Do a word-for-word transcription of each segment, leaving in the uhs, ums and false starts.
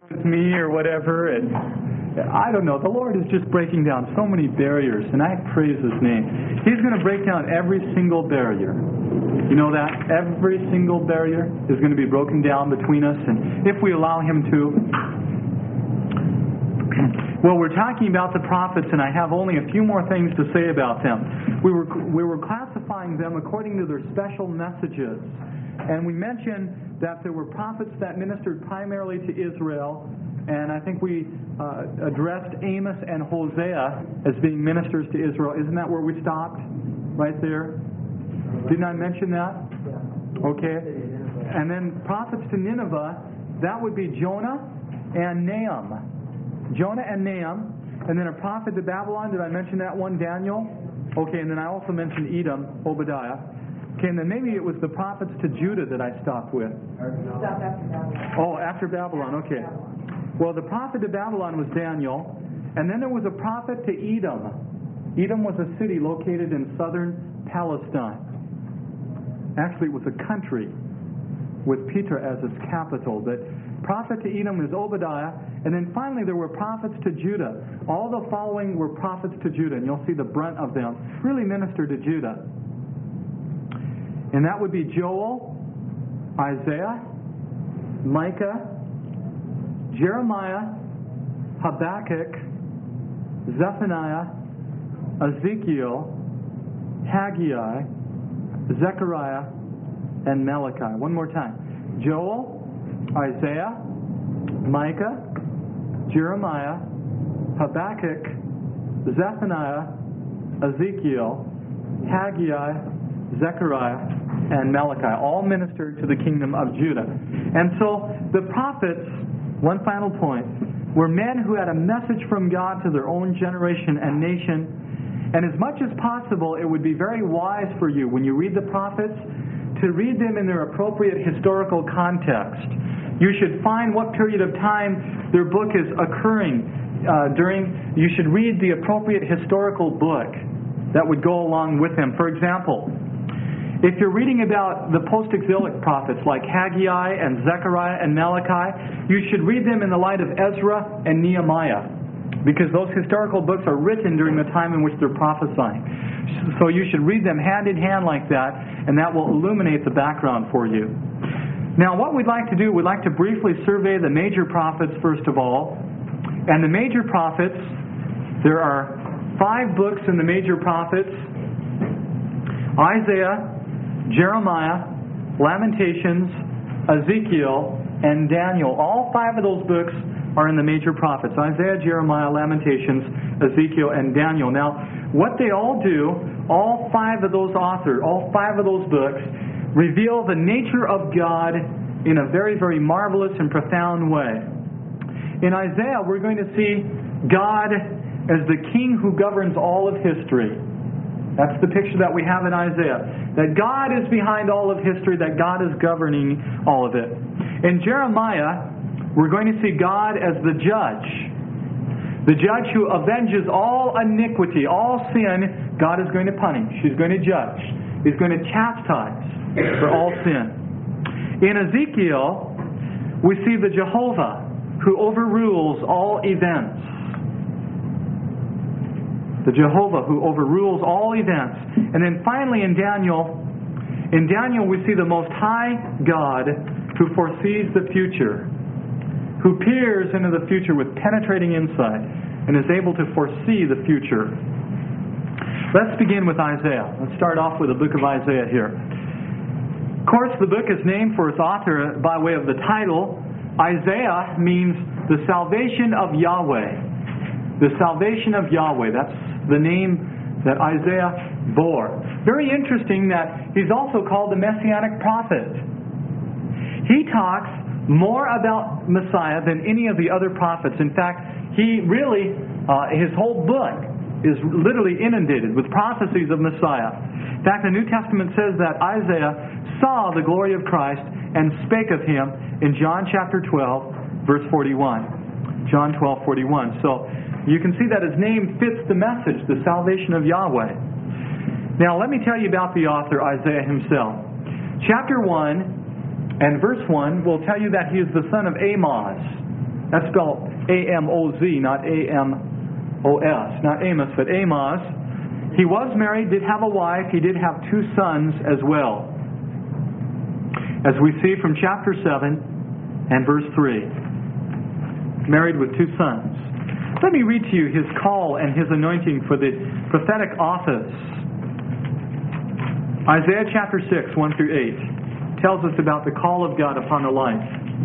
it's me or whatever. And I don't know. The Lord is just breaking down so many barriers, and I praise His name. He's going to break down every single barrier. You know that? Every single barrier is going to be broken down between us, and if we allow Him to. Well, we're talking about the prophets, and I have only a few more things to say about them. We were we were classifying them according to their special messages. And we mentioned that there were prophets that ministered primarily to Israel, and I think we uh, addressed Amos and Hosea as being ministers to Israel. Isn't that where we stopped? Right there? Didn't I mention that? Okay. And then prophets to Nineveh, that would be Jonah and Nahum. Jonah and Nahum. And then a prophet to Babylon, did I mention that one? Daniel? Okay, and then I also mentioned Edom, Obadiah. Okay, and then maybe it was the prophets to Judah that I stopped with. Stop after Babylon. Oh, after Babylon, okay. Well, the prophet to Babylon was Daniel, and then there was a prophet to Edom. Edom was a city located in southern Palestine. Actually, it was a country with Petra as its capital. But prophet to Edom is Obadiah, and then finally there were prophets to Judah. All the following were prophets to Judah, and you'll see the brunt of them really minister to Judah. And that would be Joel, Isaiah, Micah, Jeremiah, Habakkuk, Zephaniah, Ezekiel, Haggai, Zechariah, and Malachi. One more time. Joel, Isaiah, Micah, Jeremiah, Habakkuk, Zephaniah, Ezekiel, Haggai, Zechariah, and Malachi, all ministered to the kingdom of Judah. And so the prophets, one final point, were men who had a message from God to their own generation and nation. And as much as possible, it would be very wise for you, when you read the prophets, to read them in their appropriate historical context. You should find what period of time their book is occurring uh, during. You should read the appropriate historical book that would go along with them. For example, if you're reading about the post-exilic prophets like Haggai and Zechariah and Malachi, you should read them in the light of Ezra and Nehemiah, because those historical books are written during the time in which they're prophesying. So you should read them hand in hand like that, and that will illuminate the background for you. Now, what we'd like to do, we'd like to briefly survey the major prophets first of all. And the major prophets, there are five books in the major prophets: Isaiah, Jeremiah, Lamentations, Ezekiel, and Daniel. All five of those books are in the major prophets: Isaiah, Jeremiah, Lamentations, Ezekiel, and Daniel. Now, what they all do, all five of those authors, all five of those books, reveal the nature of God in a very, very marvelous and profound way. In Isaiah, we're going to see God as the King who governs all of history. That's the picture that we have in Isaiah. That God is behind all of history, that God is governing all of it. In Jeremiah, we're going to see God as the judge. The judge who avenges all iniquity, all sin, God is going to punish. He's going to judge. He's going to chastise for all sin. In Ezekiel, we see the Jehovah who overrules all events. The Jehovah who overrules all events. And then finally in Daniel, in Daniel we see the Most High God who foresees the future, who peers into the future with penetrating insight and is able to foresee the future. Let's begin with Isaiah. Let's start off with the book of Isaiah here. Of course, the book is named for its author by way of the title. Isaiah means the salvation of Yahweh. The salvation of Yahweh. That's the name that Isaiah bore. Very interesting that he's also called the Messianic prophet. He talks more about Messiah than any of the other prophets. In fact, he really, uh, his whole book is literally inundated with prophecies of Messiah. In fact, the New Testament says that Isaiah saw the glory of Christ and spake of Him in John chapter twelve, verse forty-one. John twelve, forty-one. So you can see that his name fits the message, the salvation of Yahweh. Now, let me tell you about the author, Isaiah himself. Chapter one and verse one will tell you that he is the son of Amoz. That's spelled A M O Z, not A M O S. Not Amos, but Amos. He was married, did have a wife. He did have two sons as well. As we see from chapter seven and verse three. Married with two sons. Let me read to you his call and his anointing for the prophetic office. Isaiah chapter six, one through eight, tells us about the call of God upon the life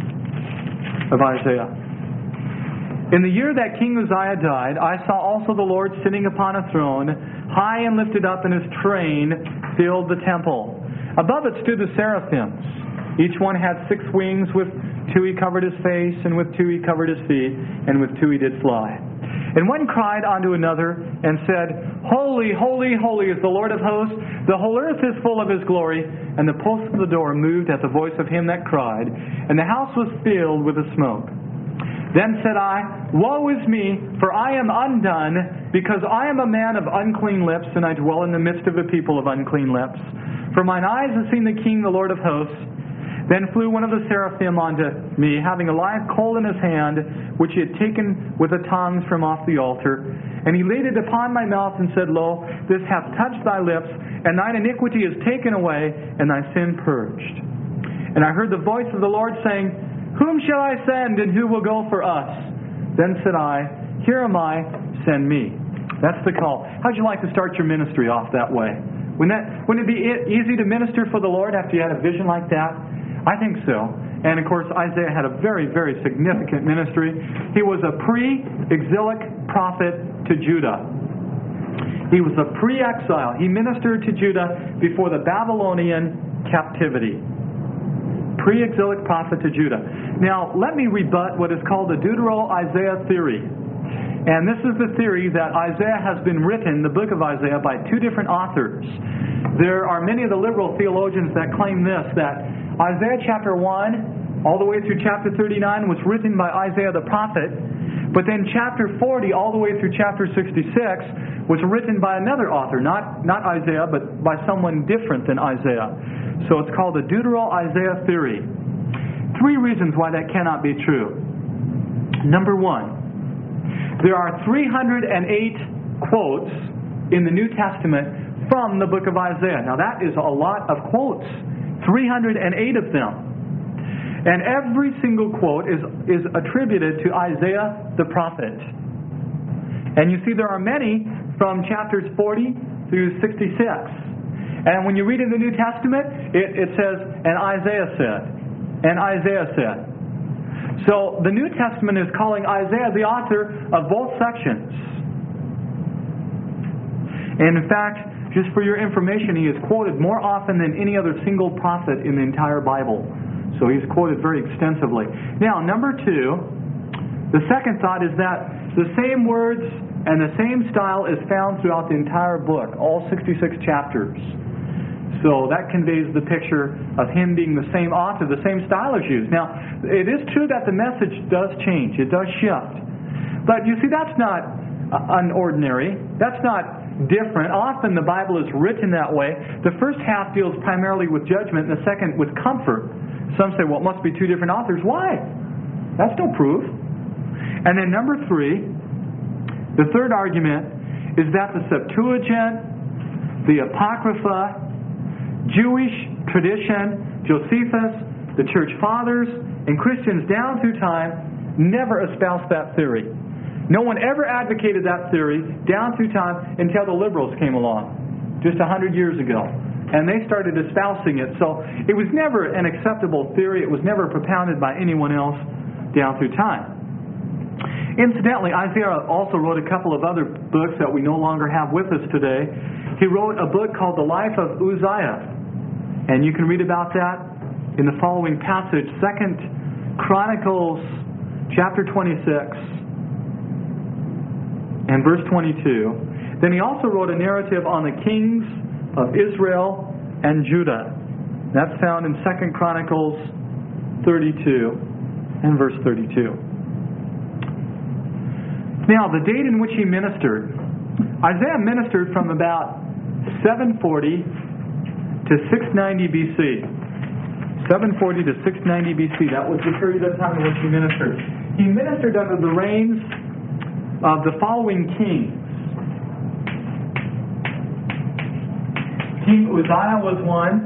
of Isaiah. In the year that King Uzziah died, I saw also the Lord sitting upon a throne, high and lifted up, and his train filled the temple. Above it stood the seraphims. Each one had six wings. With two he covered his face, and with two he covered his feet, and with two he did fly. And one cried unto another, and said, Holy, holy, holy is the Lord of hosts. The whole earth is full of his glory. And the posts of the door moved at the voice of him that cried, and the house was filled with the smoke. Then said I, Woe is me, for I am undone, because I am a man of unclean lips, and I dwell in the midst of a people of unclean lips. For mine eyes have seen the King, the Lord of hosts. Then flew one of the seraphim unto me, having a live coal in his hand, which he had taken with the tongs from off the altar. And he laid it upon my mouth, and said, Lo, this hath touched thy lips, and thine iniquity is taken away, and thy sin purged. And I heard the voice of the Lord saying, Whom shall I send, and who will go for us? Then said I, Here am I, send me. That's the call. How'd you like to start your ministry off that way? Wouldn't, that, wouldn't it be easy to minister for the Lord after you had a vision like that? I think so. And of course, Isaiah had a very, very significant ministry. He was a pre-exilic prophet to Judah. He was a pre-exile. He ministered to Judah before the Babylonian captivity. Pre-exilic prophet to Judah. Now, let me rebut what is called the Deutero-Isaiah theory. And this is the theory that Isaiah has been written, the book of Isaiah, by two different authors. There are many of the liberal theologians that claim this, that Isaiah chapter one, all the way through chapter thirty-nine, was written by Isaiah the prophet, but then chapter forty, all the way through chapter sixty-six, was written by another author, not, not Isaiah, but by someone different than Isaiah. So it's called the Deutero-Isaiah theory. Three reasons why that cannot be true. Number one, there are three hundred eight quotes in the New Testament from the book of Isaiah. Now that is a lot of quotes. three hundred eight of them. And every single quote is, is attributed to Isaiah the prophet. And you see there are many from chapters forty through sixty-six. And when you read in the New Testament, it, it says, and Isaiah said, and Isaiah said. So the New Testament is calling Isaiah the author of both sections. And in fact, just for your information, he is quoted more often than any other single prophet in the entire Bible. So he's quoted very extensively. Now, number two, the second thought is that the same words and the same style is found throughout the entire book, all sixty-six chapters. So that conveys the picture of him being the same author, the same style is used. Now, it is true that the message does change. It does shift. But you see, that's not unordinary. That's not different. Often the Bible is written that way. The first half deals primarily with judgment and the second with comfort. Some say, well, it must be two different authors. Why? That's no proof. And then number three, the third argument is that the Septuagint, the Apocrypha, Jewish tradition, Josephus, the Church Fathers, and Christians down through time never espoused that theory. No one ever advocated that theory down through time until the liberals came along just a hundred years ago. And they started espousing it. So it was never an acceptable theory. It was never propounded by anyone else down through time. Incidentally, Isaiah also wrote a couple of other books that we no longer have with us today. He wrote a book called The Life of Uzziah. And you can read about that in the following passage, Second Chronicles chapter twenty-six and verse twenty-two. Then he also wrote a narrative on the kings of Israel and Judah. That's found in Second Chronicles thirty-two and verse thirty-two. Now, the date in which he ministered, Isaiah ministered from about seven forty to six ninety B C. seven forty to six ninety B C. That was the period of time in which he ministered. He ministered under the reigns of the following kings. King Uzziah was one.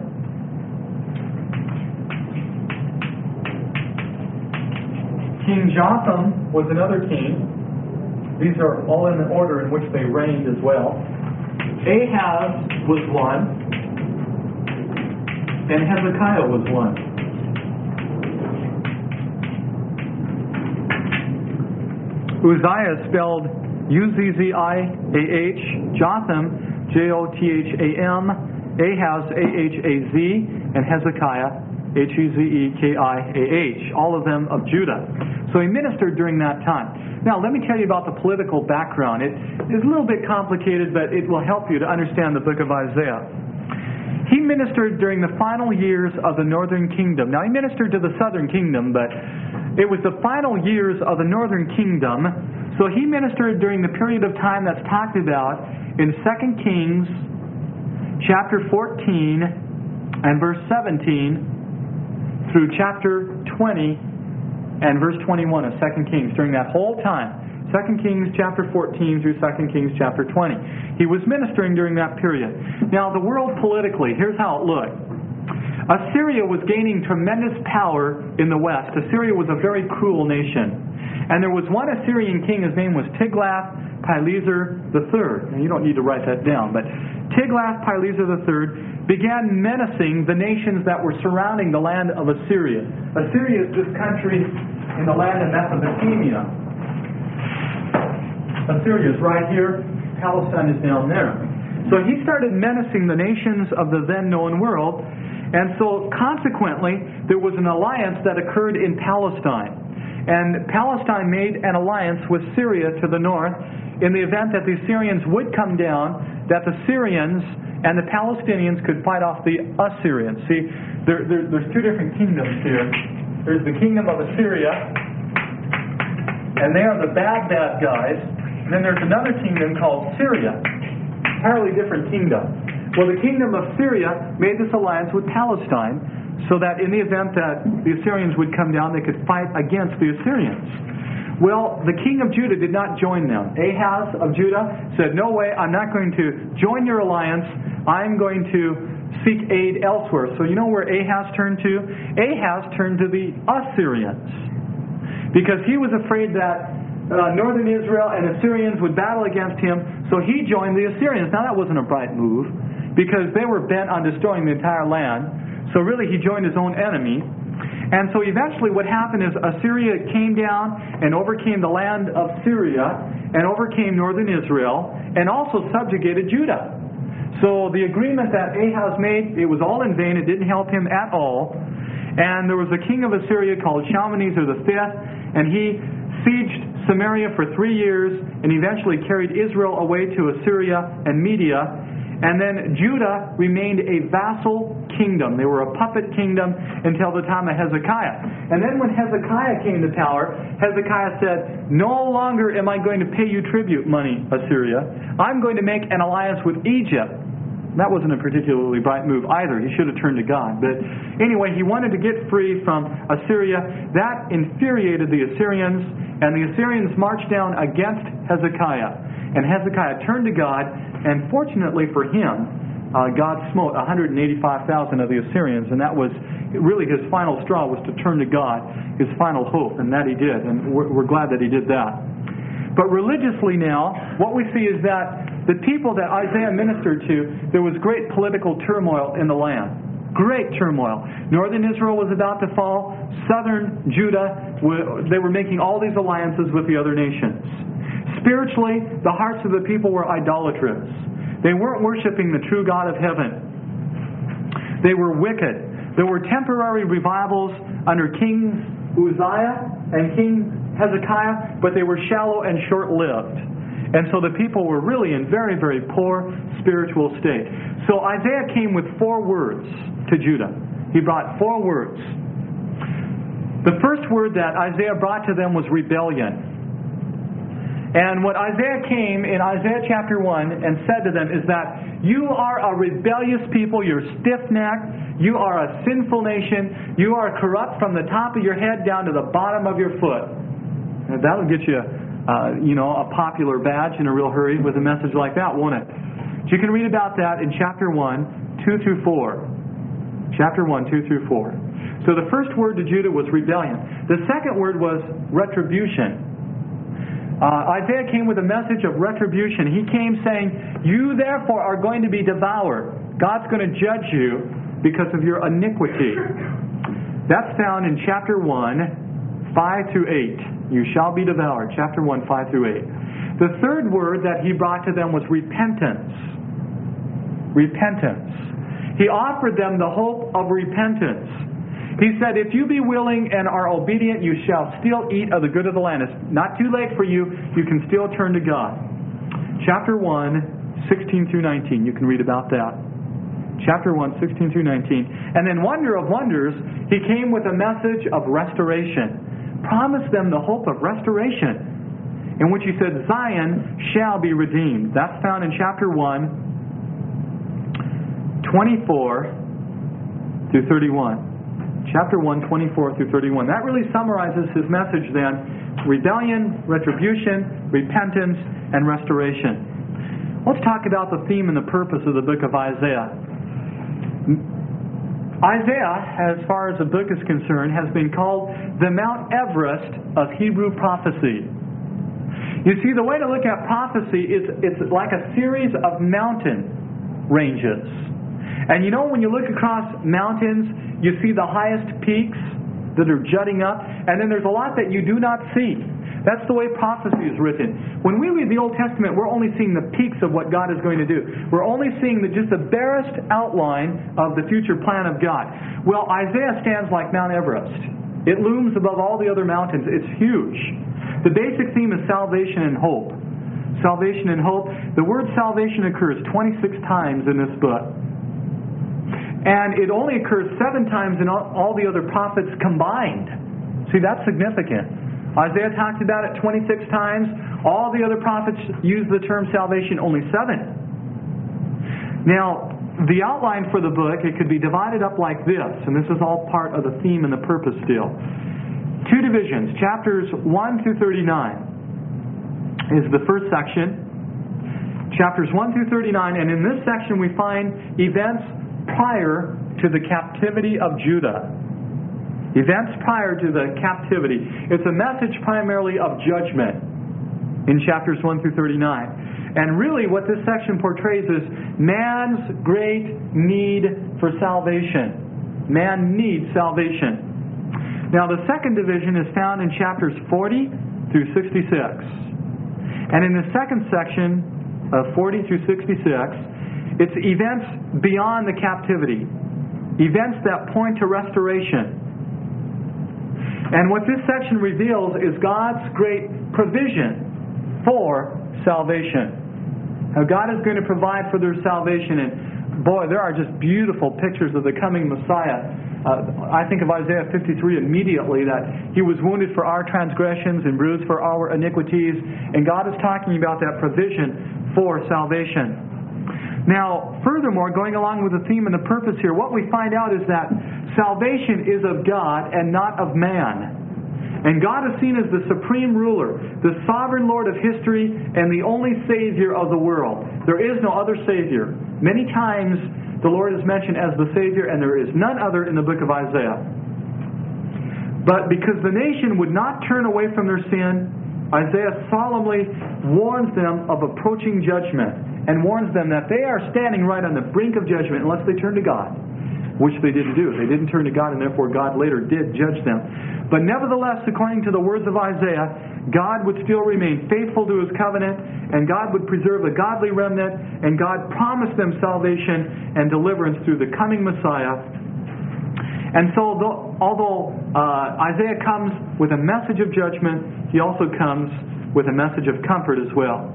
King Jotham was another king. These are all in the order in which they reigned as well. Ahaz was one. And Hezekiah was one. Uzziah is spelled U Z Z I A H, Jotham, J O T H A M, Ahaz, A H A Z, and Hezekiah, H E Z E K I A H, all of them of Judah. So he ministered during that time. Now, let me tell you about the political background. It is a little bit complicated, but it will help you to understand the book of Isaiah. He ministered during the final years of the northern kingdom. Now, he ministered to the southern kingdom, but it was the final years of the northern kingdom. So he ministered during the period of time that's talked about in Second Kings chapter fourteen and verse seventeen through chapter twenty and verse twenty-one of Second Kings. During that whole time, Second Kings chapter fourteen through Second Kings chapter twenty. He was ministering during that period. Now, the world politically, here's how it looked. Assyria was gaining tremendous power in the west. Assyria was a very cruel nation. And there was one Assyrian king, his name was Tiglath-Pileser the third. And you don't need to write that down, but Tiglath-Pileser the third began menacing the nations that were surrounding the land of Assyria. Assyria is this country in the land of Mesopotamia. Assyria is right here. Palestine is down there. So he started menacing the nations of the then known world. And so consequently, there was an alliance that occurred in Palestine. And Palestine made an alliance with Syria to the north in the event that the Assyrians would come down, that the Syrians and the Palestinians could fight off the Assyrians. See, there, there, there's two different kingdoms here. There's the kingdom of Assyria, and they are the bad, bad guys. And then there's another kingdom called Syria. Entirely different kingdom. Well, the kingdom of Syria made this alliance with Palestine so that in the event that the Assyrians would come down, they could fight against the Assyrians. Well, the king of Judah did not join them. Ahaz of Judah said, no way, I'm not going to join your alliance. I'm going to seek aid elsewhere. So you know where Ahaz turned to? Ahaz turned to the Assyrians because he was afraid that Uh, northern Israel and Assyrians would battle against him, so he joined the Assyrians. Now that wasn't a bright move, because they were bent on destroying the entire land, so really he joined his own enemy. And so eventually what happened is Assyria came down and overcame the land of Syria, and overcame northern Israel, and also subjugated Judah. So the agreement that Ahaz made, it was all in vain, it didn't help him at all. And there was a king of Assyria called Shalmaneser the fifth, and he sieged Samaria for three years and eventually carried Israel away to Assyria and Media. And then Judah remained a vassal kingdom. They were a puppet kingdom until the time of Hezekiah. And then when Hezekiah came to power, Hezekiah said, no longer am I going to pay you tribute money, Assyria. I'm going to make an alliance with Egypt. That wasn't a particularly bright move either. He should have turned to God. But anyway, he wanted to get free from Assyria. That infuriated the Assyrians, and the Assyrians marched down against Hezekiah. And Hezekiah turned to God, and fortunately for him, uh, God smote one hundred eighty-five thousand of the Assyrians, and that was really his final straw, was to turn to God, his final hope, and that he did. And we're, we're glad that he did that. But religiously now, what we see is that the people that Isaiah ministered to, there was great political turmoil in the land. Great turmoil. Northern Israel was about to fall. Southern Judah, they were making all these alliances with the other nations. Spiritually, the hearts of the people were idolatrous. They weren't worshiping the true God of heaven. They were wicked. There were temporary revivals under King Uzziah and King Hezekiah, but they were shallow and short-lived. And so the people were really in very, very poor spiritual state. So Isaiah came with four words to Judah. He brought four words. The first word that Isaiah brought to them was rebellion. And what Isaiah came in Isaiah chapter one and said to them is that you are a rebellious people, you're stiff-necked, you are a sinful nation, you are corrupt from the top of your head down to the bottom of your foot. And that'll get you, uh, you know, a popular badge in a real hurry with a message like that, won't it? So you can read about that in chapter one, two through four. Chapter one, two through four. So the first word to Judah was rebellion. The second word was retribution. Uh, Isaiah came with a message of retribution. He came saying, you therefore are going to be devoured. God's going to judge you because of your iniquity. That's found in chapter one, five through eight. You shall be devoured. Chapter one, five through eight. The third word that he brought to them was repentance. Repentance. He offered them the hope of repentance. He said, if you be willing and are obedient, you shall still eat of the good of the land. It's not too late for you. You can still turn to God. Chapter one, sixteen through nineteen. You can read about that. Chapter one, sixteen through nineteen. And then, wonder of wonders, he came with a message of restoration. Promised them the hope of restoration, in which he said, Zion shall be redeemed. That's found in chapter one, twenty-four through thirty-one. Chapter one, twenty-four through thirty-one. That really summarizes his message then. Rebellion, retribution, repentance, and restoration. Let's talk about the theme and the purpose of the book of Isaiah. Isaiah, as far as the book is concerned, has been called the Mount Everest of Hebrew prophecy. You see, the way to look at prophecy is it's like a series of mountain ranges. And you know, when you look across mountains, you see the highest peaks that are jutting up, and then there's a lot that you do not see. That's the way prophecy is written. When we read the Old Testament, we're only seeing the peaks of what God is going to do. We're only seeing the, just the barest outline of the future plan of God. Well, Isaiah stands like Mount Everest. It looms above all the other mountains. It's huge. The basic theme is salvation and hope. Salvation and hope. The word salvation occurs twenty-six times in this book. And it only occurs seven times in all, all the other prophets combined. See, that's significant. Isaiah talked about it twenty-six times. All the other prophets use the term salvation only seven. Now, the outline for the book, it could be divided up like this, and this is all part of the theme and the purpose still. Two divisions. Chapters one through thirty-nine is the first section. Chapters one through thirty-nine, and in this section we find events prior to the captivity of Judah. Events prior to the captivity. It's a message primarily of judgment in chapters one through thirty-nine. And really what this section portrays is man's great need for salvation. Man needs salvation. Now the second division is found in chapters forty through sixty-six. And in the second section of forty through sixty-six, it's events beyond the captivity. Events that point to restoration. And what this section reveals is God's great provision for salvation. How God is going to provide for their salvation. And boy, there are just beautiful pictures of the coming Messiah. Uh, I think of Isaiah fifty-three immediately, that He was wounded for our transgressions and bruised for our iniquities. And God is talking about that provision for salvation. Now, furthermore, going along with the theme and the purpose here, what we find out is that salvation is of God and not of man. And God is seen as the supreme ruler, the sovereign Lord of history, and the only Savior of the world. There is no other Savior. Many times the Lord is mentioned as the Savior, and there is none other in the book of Isaiah. But because the nation would not turn away from their sin, Isaiah solemnly warns them of approaching judgment, and warns them that they are standing right on the brink of judgment unless they turn to God, which they didn't do. They didn't turn to God, and therefore God later did judge them. But nevertheless, according to the words of Isaiah, God would still remain faithful to His covenant, and God would preserve a godly remnant, and God promised them salvation and deliverance through the coming Messiah. And so, though, although uh, Isaiah comes with a message of judgment, he also comes with a message of comfort as well.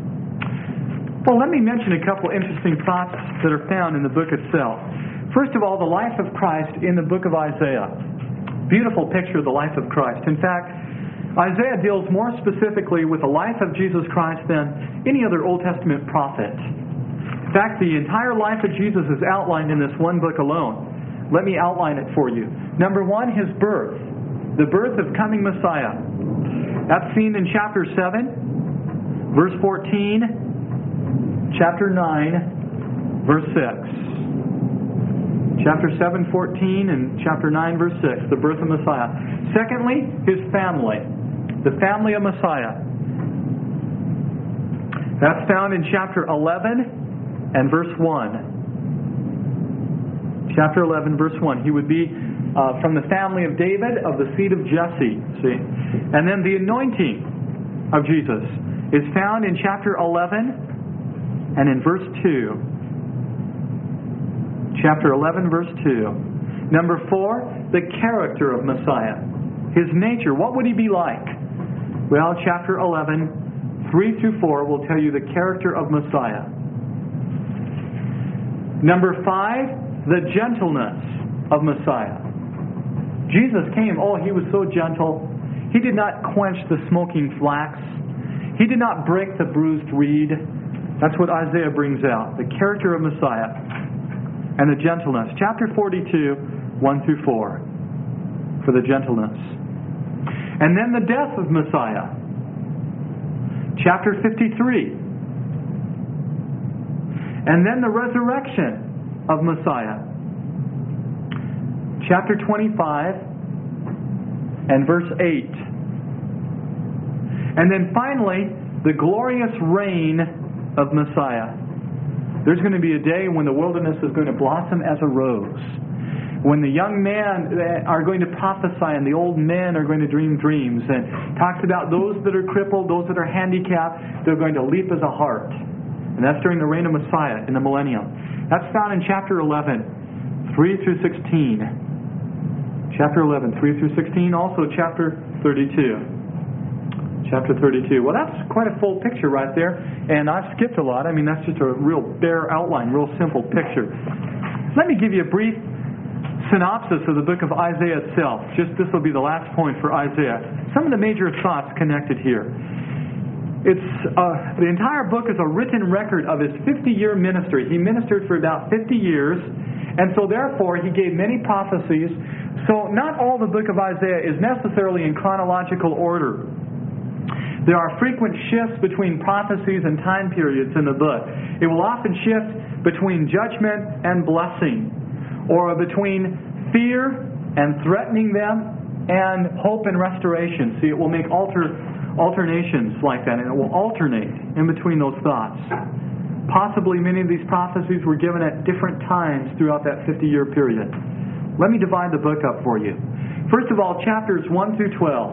Well, let me mention a couple interesting thoughts that are found in the book itself. First of all, the life of Christ in the book of Isaiah. Beautiful picture of the life of Christ. In fact, Isaiah deals more specifically with the life of Jesus Christ than any other Old Testament prophet. In fact, the entire life of Jesus is outlined in this one book alone. Let me outline it for you. Number one, His birth. The birth of coming Messiah. That's seen in chapter seven, verse fourteen, chapter nine, verse six. Chapter seven, fourteen, and chapter nine, verse six, the birth of Messiah. Secondly, His family. The family of Messiah. That's found in chapter eleven and verse one. Chapter eleven, verse one. He would be uh, from the family of David, of the seed of Jesse. See? And then the anointing of Jesus is found in chapter eleven and in verse two. Chapter eleven, verse two. Number four, the character of Messiah. His nature. What would He be like? Well, chapter eleven, three through four will tell you the character of Messiah. Number five, the gentleness of Messiah. Jesus came, oh, He was so gentle. He did not quench the smoking flax. He did not break the bruised reed. That's what Isaiah brings out. The character of Messiah and the gentleness. Chapter forty-two, one through four, for the gentleness. And then the death of Messiah. Chapter fifty-three. And then the resurrection of Messiah. Chapter twenty-five and verse eight. And then finally, the glorious reign of Messiah. There's going to be a day when the wilderness is going to blossom as a rose. When the young men are going to prophesy and the old men are going to dream dreams. And talks about those that are crippled, those that are handicapped, they're going to leap as a hart. And that's during the reign of Messiah in the millennium. That's found in chapter eleven, three through sixteen. Chapter eleven, three through sixteen. Also chapter thirty-two. Chapter thirty-two. Well, that's quite a full picture right there. And I've skipped a lot. I mean, that's just a real bare outline, real simple picture. Let me give you a brief synopsis of the book of Isaiah itself. Just this will be the last point for Isaiah. Some of the major thoughts connected here. It's uh, the entire book is a written record of His fifty-year ministry. He ministered for about fifty years, and so therefore He gave many prophecies. So not all the book of Isaiah is necessarily in chronological order. There are frequent shifts between prophecies and time periods in the book. It will often shift between judgment and blessing, or between fear and threatening them and hope and restoration. See, it will make alter, alternations like that, and it will alternate in between those thoughts. Possibly many of these prophecies were given at different times throughout that fifty-year period. Let me divide the book up for you. First of all, chapters one through twelve.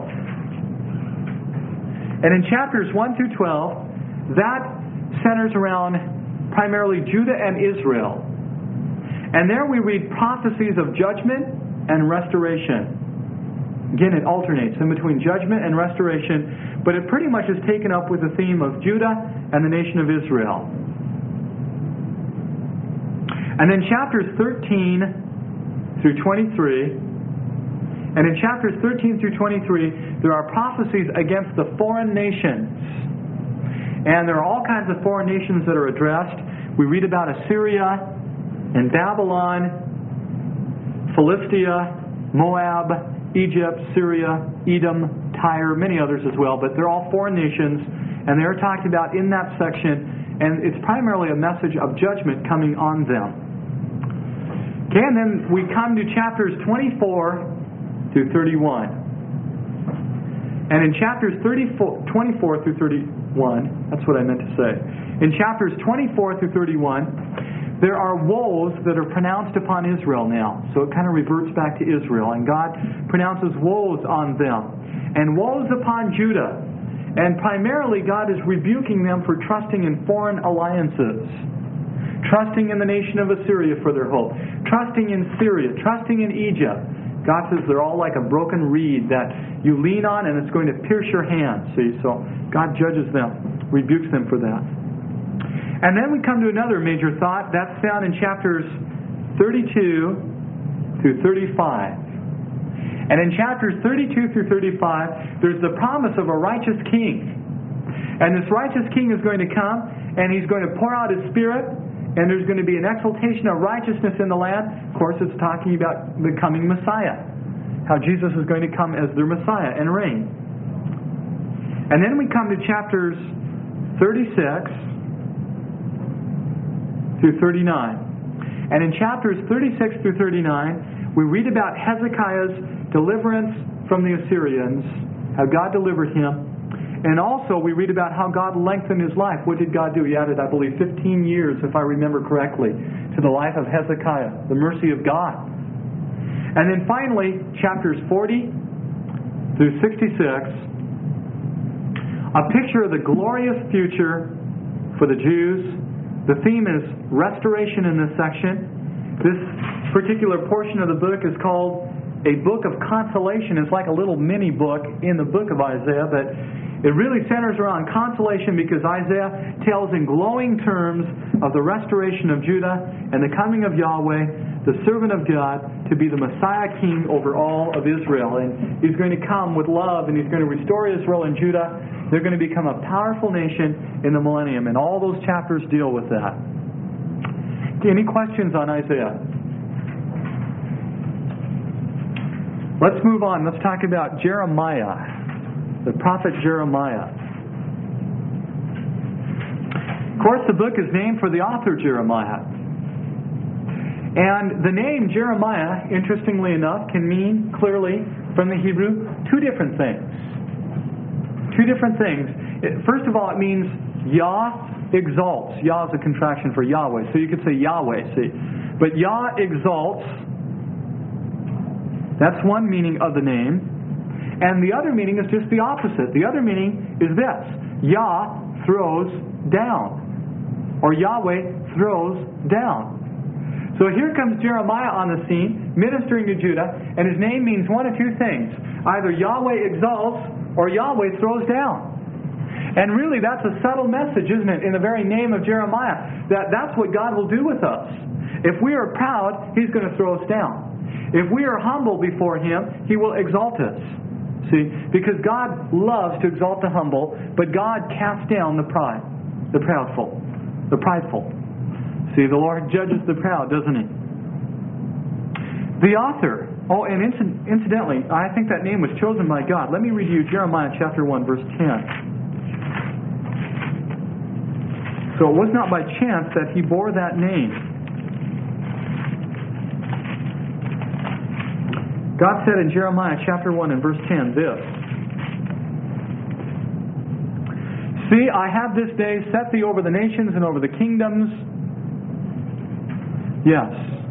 And in chapters one through twelve, that centers around primarily Judah and Israel. And there we read prophecies of judgment and restoration. Again, it alternates in between judgment and restoration, but it pretty much is taken up with the theme of Judah and the nation of Israel. And then chapters thirteen through twenty-three. And in chapters thirteen through twenty-three, there are prophecies against the foreign nations. And there are all kinds of foreign nations that are addressed. We read about Assyria and Babylon, Philistia, Moab, Egypt, Syria, Edom, Tyre, many others as well. But they're all foreign nations, and they're talked about in that section. And it's primarily a message of judgment coming on them. Okay, and then we come to chapters twenty-four through thirty-one. And in chapters thirty-four, twenty-four through thirty-one, that's what I meant to say. In chapters twenty-four through thirty-one, there are woes that are pronounced upon Israel now. So it kind of reverts back to Israel. And God pronounces woes on them. And woes upon Judah. And primarily God is rebuking them for trusting in foreign alliances. Trusting in the nation of Assyria for their hope. Trusting in Syria. Trusting in Egypt. God says they're all like a broken reed that you lean on and it's going to pierce your hand. See, so God judges them, rebukes them for that. And then we come to another major thought. That's found in chapters thirty-two through thirty-five. And in chapters thirty-two through thirty-five, there's the promise of a righteous king. And this righteous king is going to come, and he's going to pour out his Spirit, and there's going to be an exaltation of righteousness in the land. Of course, it's talking about the coming Messiah, how Jesus is going to come as their Messiah and reign. And then we come to chapters thirty-six through thirty-nine. And in chapters thirty-six through thirty-nine, we read about Hezekiah's deliverance from the Assyrians, how God delivered him. And also we read about how God lengthened his life. What did God do? He added, I believe, fifteen years, if I remember correctly, to the life of Hezekiah, the mercy of God. And then finally, chapters forty through sixty-six, a picture of the glorious future for the Jews. The theme is restoration in this section. This particular portion of the book is called a book of consolation. It's like a little mini book in the book of Isaiah, but it really centers around consolation because Isaiah tells in glowing terms of the restoration of Judah and the coming of Yahweh, the servant of God, to be the Messiah King over all of Israel. And He's going to come with love, and He's going to restore Israel and Judah. They're going to become a powerful nation in the millennium, and all those chapters deal with that. Any questions on Isaiah? Let's move on. Let's talk about Jeremiah, the prophet Jeremiah. Of course, the book is named for the author Jeremiah. And the name Jeremiah, interestingly enough, can mean clearly from the Hebrew two different things. Two different things. First of all, it means Yah exalts. Yah is a contraction for Yahweh. So you could say Yahweh, see. But Yah exalts. That's one meaning of the name. And the other meaning is just the opposite. The other meaning is this. Yah throws down. Or Yahweh throws down. So here comes Jeremiah on the scene, ministering to Judah, and his name means one of two things. Either Yahweh exalts or Yahweh throws down. And really that's a subtle message, isn't it, in the very name of Jeremiah, that that's what God will do with us. If we are proud, He's going to throw us down. If we are humble before Him, He will exalt us. See, because God loves to exalt the humble, but God casts down the pride, the proudful, the prideful. See, the Lord judges the proud, doesn't He? The author, oh, and incidentally, I think that name was chosen by God. Let me read you Jeremiah chapter one, verse ten. So it was not by chance that he bore that name. God said in Jeremiah chapter one and verse ten this. See, I have this day set thee over the nations and over the kingdoms. Yes.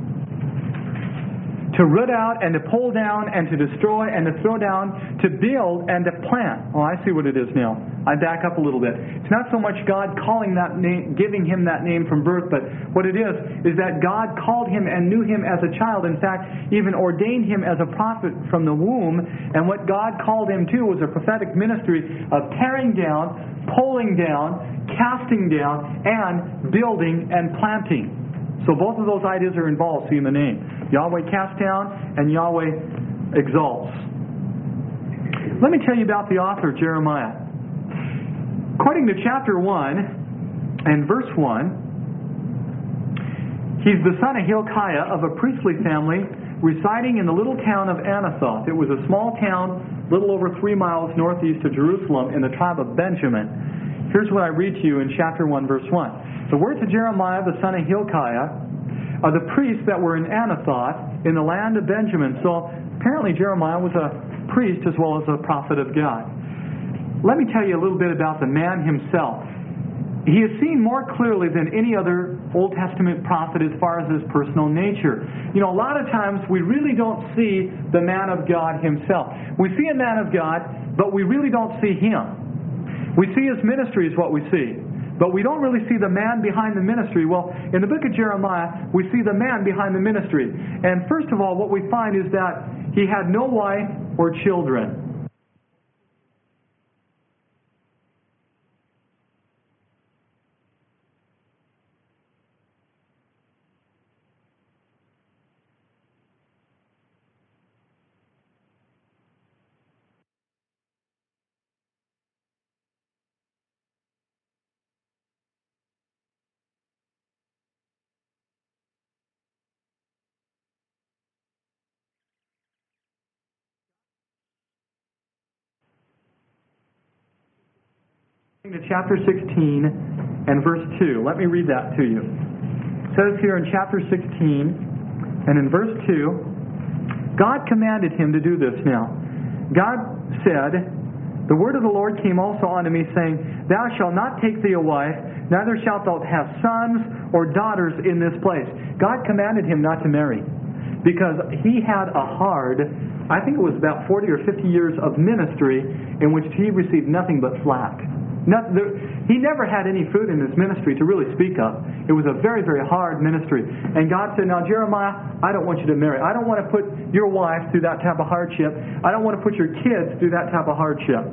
To root out and to pull down and to destroy and to throw down, to build and to plant. Oh, I see what it is now. I back up a little bit. It's not so much God calling that name, giving him that name from birth, but what it is, is that God called him and knew him as a child. In fact, even ordained him as a prophet from the womb. And what God called him to was a prophetic ministry of tearing down, pulling down, casting down, and building and planting. So both of those ideas are involved, see, in the name. Yahweh casts down and Yahweh exalts. Let me tell you about the author, Jeremiah. According to chapter one and verse one, he's the son of Hilkiah of a priestly family residing in the little town of Anathoth. It was a small town, little over three miles northeast of Jerusalem in the tribe of Benjamin. Here's what I read to you in chapter one, verse one. The words of Jeremiah, the son of Hilkiah, are the priests that were in Anathoth in the land of Benjamin. So apparently Jeremiah was a priest as well as a prophet of God. Let me tell you a little bit about the man himself. He is seen more clearly than any other Old Testament prophet as far as his personal nature. You know, a lot of times we really don't see the man of God himself. We see a man of God, but we really don't see him. We see his ministry is what we see. But we don't really see the man behind the ministry. Well, in the book of Jeremiah, we see the man behind the ministry. And first of all, what we find is that he had no wife or children. To chapter sixteen and verse two. Let me read that to you. It says here in chapter sixteen and in verse two, God commanded him to do this now. God said, "The word of the Lord came also unto me, saying, Thou shalt not take thee a wife, neither shalt thou have sons or daughters in this place." God commanded him not to marry because he had a hard, I think it was about forty or fifty years of ministry in which he received nothing but flack. Not, there, he never had any fruit in his ministry to really speak of. It was a very, very hard ministry. And God said, "Now, Jeremiah, I don't want you to marry. I don't want to put your wife through that type of hardship. I don't want to put your kids through that type of hardship."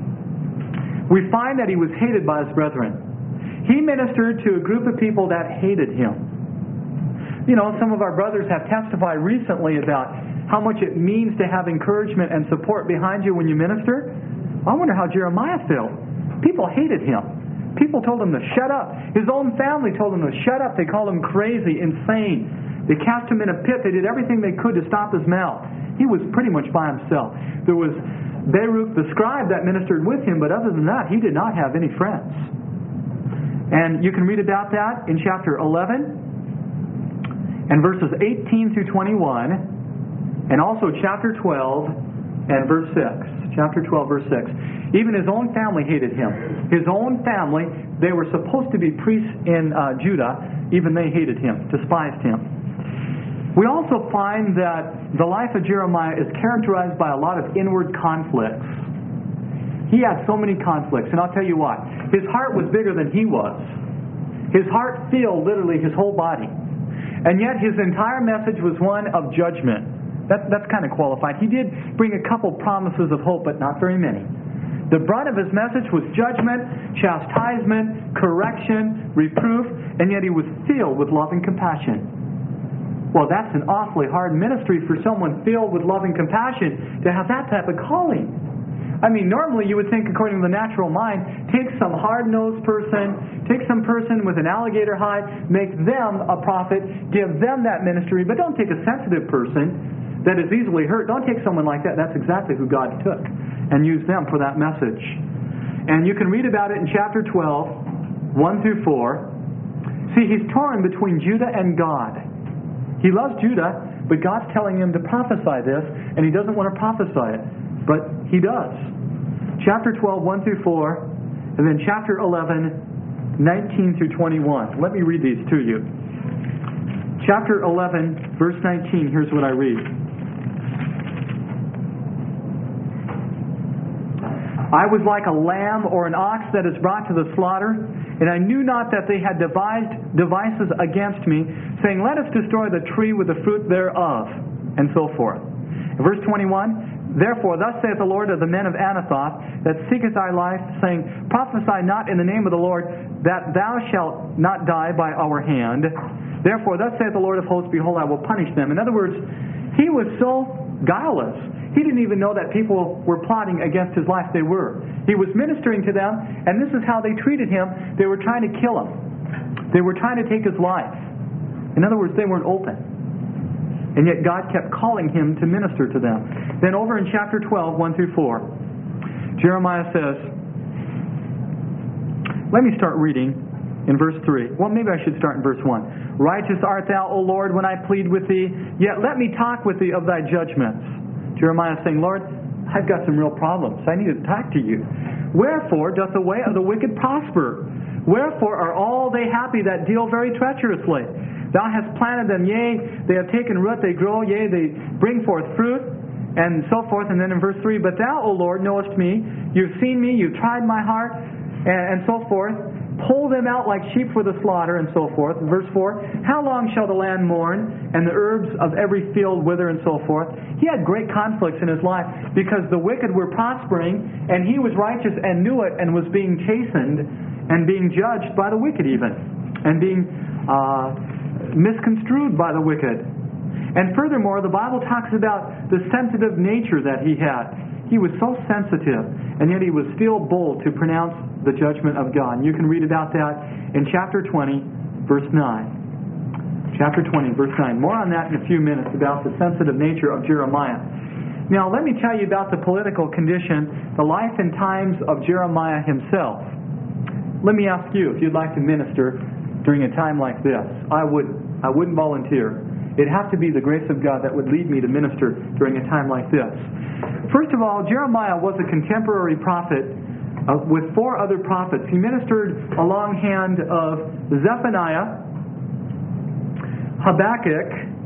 We find that he was hated by his brethren. He ministered to a group of people that hated him. You know, some of our brothers have testified recently about how much it means to have encouragement and support behind you when you minister. I wonder how Jeremiah felt. People hated him. People told him to shut up. His own family told him to shut up. They called him crazy, insane. They cast him in a pit. They did everything they could to stop his mouth. He was pretty much by himself. There was Baruch the scribe that ministered with him, but other than that, he did not have any friends. And you can read about that in chapter eleven and verses eighteen through twenty-one, and also chapter twelve and verse six. Chapter twelve, verse six. Even his own family hated him. His own family, they were supposed to be priests in uh, Judah, even they hated him, despised him. We also find that the life of Jeremiah is characterized by a lot of inward conflicts. He had so many conflicts, and I'll tell you what. His heart was bigger than he was. His heart filled literally his whole body. And yet his entire message was one of judgment. That, that's kind of qualified. He did bring a couple promises of hope, but not very many. The brunt of his message was judgment, chastisement, correction, reproof, and yet he was filled with love and compassion. Well, that's an awfully hard ministry for someone filled with love and compassion to have that type of calling. I mean, normally you would think, according to the natural mind, take some hard-nosed person, take some person with an alligator hide, make them a prophet, give them that ministry, but don't take a sensitive person that is easily hurt. Don't take someone like that. That's exactly who God took and used them for that message. And you can read about it in chapter twelve, one through four. See, he's torn between Judah and God. He loves Judah, but God's telling him to prophesy this, and he doesn't want to prophesy it. But he does. Chapter twelve, one through four, and then chapter eleven, nineteen through twenty-one. Let me read these to you. Chapter eleven, verse nineteen, here's what I read. "I was like a lamb or an ox that is brought to the slaughter, and I knew not that they had devised devices against me, saying, Let us destroy the tree with the fruit thereof," and so forth. Verse twenty-one, "Therefore thus saith the Lord of the men of Anathoth, that seeketh thy life, saying, Prophesy not in the name of the Lord, that thou shalt not die by our hand. Therefore thus saith the Lord of hosts, Behold, I will punish them." In other words, he was so guileless. He didn't even know that people were plotting against his life. They were. He was ministering to them, and this is how they treated him. They were trying to kill him. They were trying to take his life. In other words, they weren't open. And yet God kept calling him to minister to them. Then over in chapter twelve, one through four, Jeremiah says, let me start reading in verse three. Well, maybe I should start in verse one. "Righteous art thou, O Lord, when I plead with thee, yet let me talk with thee of thy judgments." Jeremiah is saying, Lord, I've got some real problems. I need to talk to you. "Wherefore doth the way of the wicked prosper? Wherefore are all they happy that deal very treacherously? Thou hast planted them, yea, they have taken root, they grow, yea, they bring forth fruit," and so forth. And then in verse three, "But thou, O Lord, knowest me. You've seen me, you've tried my heart," and, and so forth. "Pull them out like sheep for the slaughter," and so forth. Verse four, "How long shall the land mourn, and the herbs of every field wither," and so forth. He had great conflicts in his life because the wicked were prospering, and he was righteous and knew it and was being chastened and being judged by the wicked even, and being uh, misconstrued by the wicked. And furthermore, the Bible talks about the sensitive nature that he had. He was so sensitive, and yet he was still bold to pronounce the judgment of God. And you can read about that in chapter twenty, verse nine. Chapter twenty, verse nine. More on that in a few minutes about the sensitive nature of Jeremiah. Now, let me tell you about the political condition, the life and times of Jeremiah himself. let me ask you if you'd like to minister during a time like this. I wouldn't. I wouldn't volunteer. It'd have to be the grace of God that would lead me to minister during a time like this. First of all, Jeremiah was a contemporary prophet uh, with four other prophets. He ministered alonghand of Zephaniah, Habakkuk,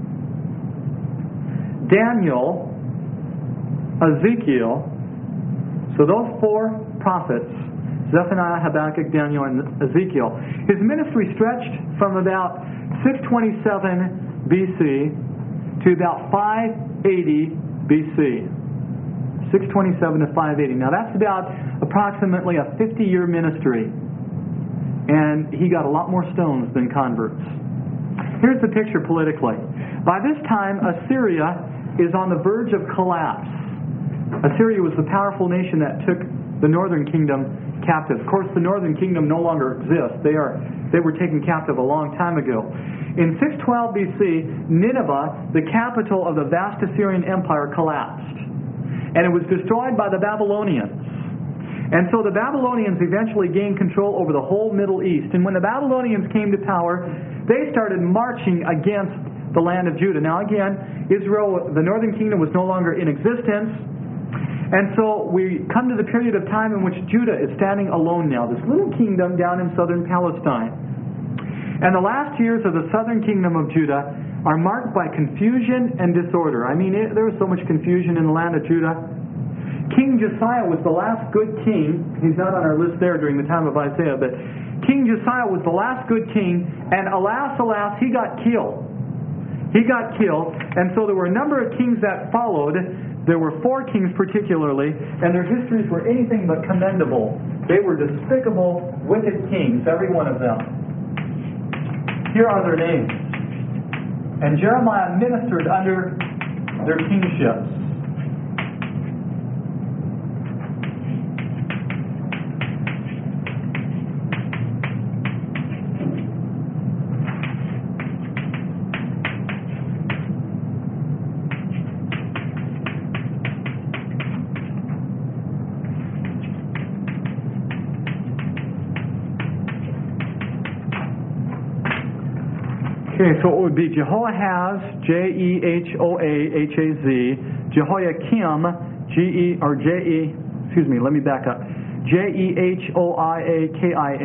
Daniel, Ezekiel. So those four prophets, Zephaniah, Habakkuk, Daniel, and Ezekiel. His ministry stretched from about six twenty-seven B C to about five eighty B C. six twenty-seven to five eighty. Now that's about approximately a fifty-year ministry. And he got a lot more stones than converts. Here's the picture politically. By this time, Assyria is on the verge of collapse. Assyria was the powerful nation that took the northern kingdom captive. Of course, the northern kingdom no longer exists. They are they were taken captive a long time ago. In six twelve B C, Nineveh, the capital of the vast Assyrian Empire, collapsed. And it was destroyed by the Babylonians. And so the Babylonians eventually gained control over the whole Middle East. And when the Babylonians came to power, they started marching against the land of Judah. Now again, Israel, the northern kingdom, was no longer in existence. And so we come to the period of time in which Judah is standing alone now, this little kingdom down in southern Palestine. And the last years of the southern kingdom of Judah are marked by confusion and disorder. I mean, it, there was so much confusion in the land of Judah. King Josiah was the last good king. He's not on our list there during the time of Isaiah, but King Josiah was the last good king, and alas, alas, he got killed. He got killed, and so there were a number of kings that followed. There were four kings particularly, and their histories were anything but commendable. They were despicable, wicked kings, every one of them. Here are their names. And Jeremiah ministered under their kingships. Okay, so it would be Jehoahaz, J E H O A H A Z, Jehoiakim, G E or J E, excuse me, let me back up, J E H O I A K I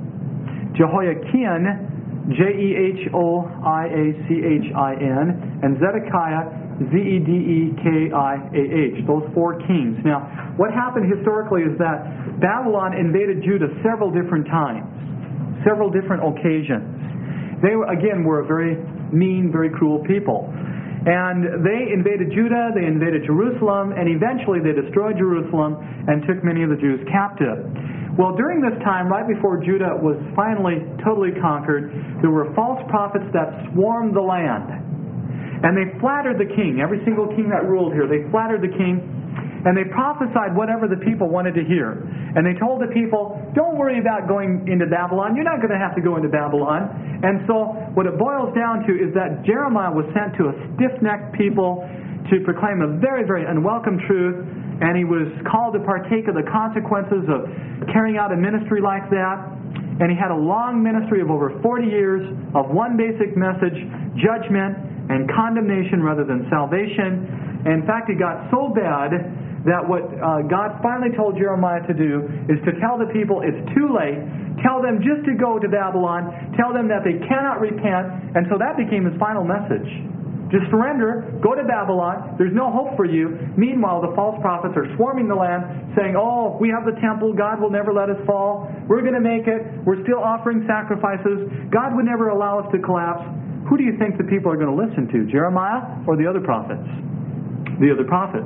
M, Jehoiakin, J E H O I A C H I N, and Zedekiah, Z E D E K I A H. Those four kings. Now, what happened historically is that Babylon invaded Judah several different times, several different occasions. They, again, were a very mean, very cruel people. And they invaded Judah, they invaded Jerusalem, and eventually they destroyed Jerusalem and took many of the Jews captive. Well, during this time, right before Judah was finally totally conquered, there were false prophets that swarmed the land. And they flattered the king, every single king that ruled here. They flattered the king, and they prophesied whatever the people wanted to hear. And they told the people, don't worry about going into Babylon. You're not going to have to go into Babylon. And so what it boils down to is that Jeremiah was sent to a stiff-necked people to proclaim a very, very unwelcome truth. And he was called to partake of the consequences of carrying out a ministry like that. And he had a long ministry of over forty years of one basic message, judgment and condemnation rather than salvation. And in fact, it got so bad that what uh, God finally told Jeremiah to do is to tell the people it's too late. Tell them just to go to Babylon. Tell them that they cannot repent. And so that became his final message. Just surrender. Go to Babylon. There's no hope for you. Meanwhile, the false prophets are swarming the land saying, oh, we have the temple. God will never let us fall. We're going to make it. We're still offering sacrifices. God would never allow us to collapse. Who do you think the people are going to listen to? Jeremiah or the other prophets? The other prophets.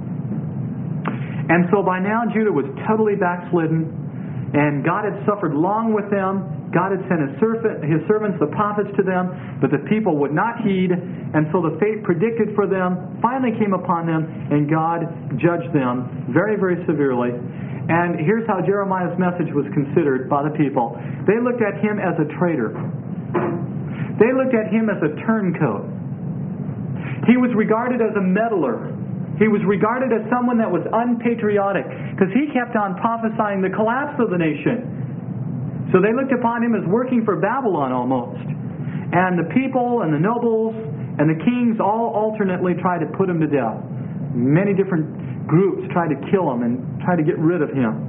And so by now Judah was totally backslidden, and God had suffered long with them. God had sent his, servant, his servants, the prophets, to them, but the people would not heed, and so the fate predicted for them finally came upon them, and God judged them very, very severely. And here's how Jeremiah's message was considered by the people. They looked at him as a traitor. They looked at him as a turncoat. He was regarded as a meddler. He was regarded as someone that was unpatriotic because he kept on prophesying the collapse of the nation. So they looked upon him as working for Babylon almost. And the people and the nobles and the kings all alternately tried to put him to death. Many different groups tried to kill him and try to get rid of him.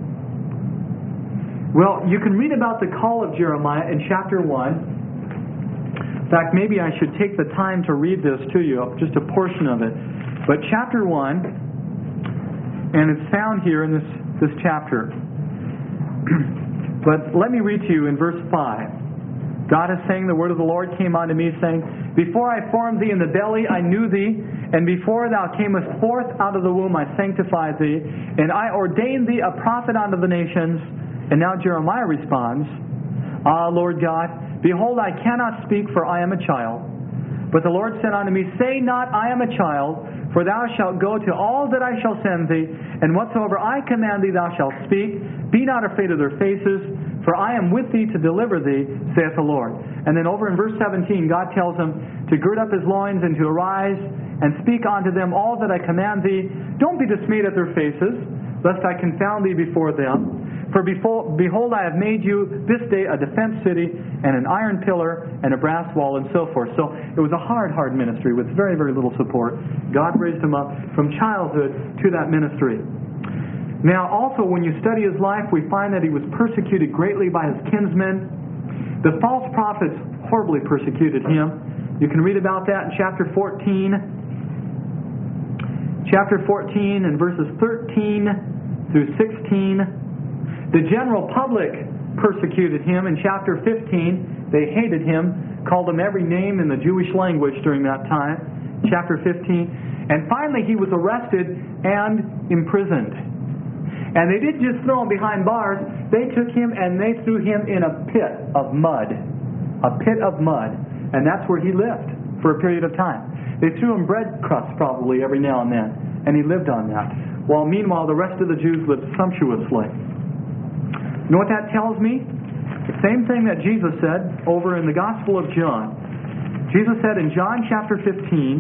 Well, you can read about the call of Jeremiah in chapter one. In fact, maybe I should take the time to read this to you, just a portion of it. But chapter one, and it's found here in this, this chapter. But let me read to you in verse five. God is saying, the word of the Lord came unto me, saying, Before I formed thee in the belly, I knew thee, and before thou camest forth out of the womb, I sanctified thee, and I ordained thee a prophet unto the nations. And now Jeremiah responds, Ah, Lord God, behold, I cannot speak, for I am a child. But the Lord said unto me, Say not, I am a child, for thou shalt go to all that I shall send thee, and whatsoever I command thee thou shalt speak. Be not afraid of their faces, for I am with thee to deliver thee, saith the Lord. And then over in verse seventeen, God tells him to gird up his loins and to arise and speak unto them all that I command thee. Don't be dismayed at their faces, lest I confound thee before them. For before, behold, I have made you this day a defense city, and an iron pillar, and a brass wall, and so forth. So it was a hard, hard ministry with very, very little support. God raised him up from childhood to that ministry. Now, also, when you study his life, we find that he was persecuted greatly by his kinsmen. The false prophets horribly persecuted him. You can read about that in chapter fourteen. Chapter fourteen and verses thirteen through sixteen. The general public persecuted him in chapter fifteen. They hated him, called him every name in the Jewish language during that time. Chapter fifteen. And finally he was arrested and imprisoned. And they didn't just throw him behind bars. They took him and they threw him in a pit of mud. A pit of mud. And that's where he lived for a period of time. They threw him bread crusts probably every now and then. And he lived on that. While meanwhile the rest of the Jews lived sumptuously. You know what that tells me? The same thing that Jesus said over in the Gospel of John. Jesus said in John chapter fifteen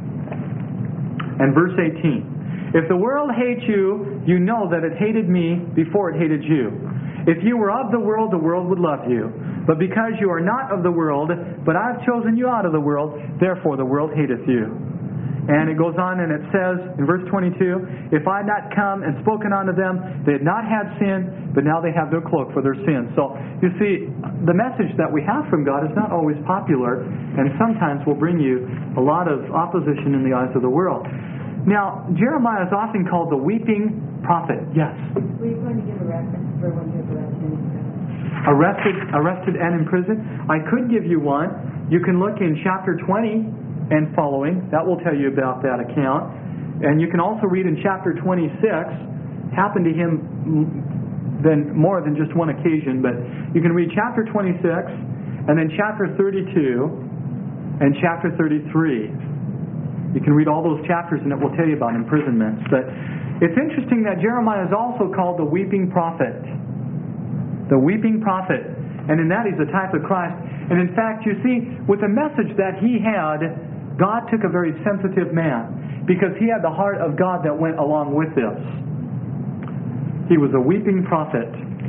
and verse eighteen, If the world hates you, you know that it hated me before it hated you. If you were of the world, the world would love you. But because you are not of the world, but I have chosen you out of the world, therefore the world hateth you. And it goes on and it says in verse twenty-two, If I had not come and spoken unto them, they had not had sin, but now they have no cloak for their sins. So, you see, the message that we have from God is not always popular, and sometimes will bring you a lot of opposition in the eyes of the world. Now, Jeremiah is often called the weeping prophet. Yes? Were you going to give a reference for when he was arrested? Arrested, arrested and imprisoned? I could give you one. You can look in chapter twenty and following. That will tell you about that account. And you can also read in chapter twenty-six. Happened to him then more than just one occasion, but you can read chapter twenty-six and then chapter thirty-two and chapter thirty-three. You can read all those chapters and it will tell you about imprisonments. But it's interesting that Jeremiah is also called the weeping prophet. The weeping prophet. And in that he's a type of Christ. And in fact, you see, with the message that he had, God took a very sensitive man because he had the heart of God that went along with this. He was a weeping prophet.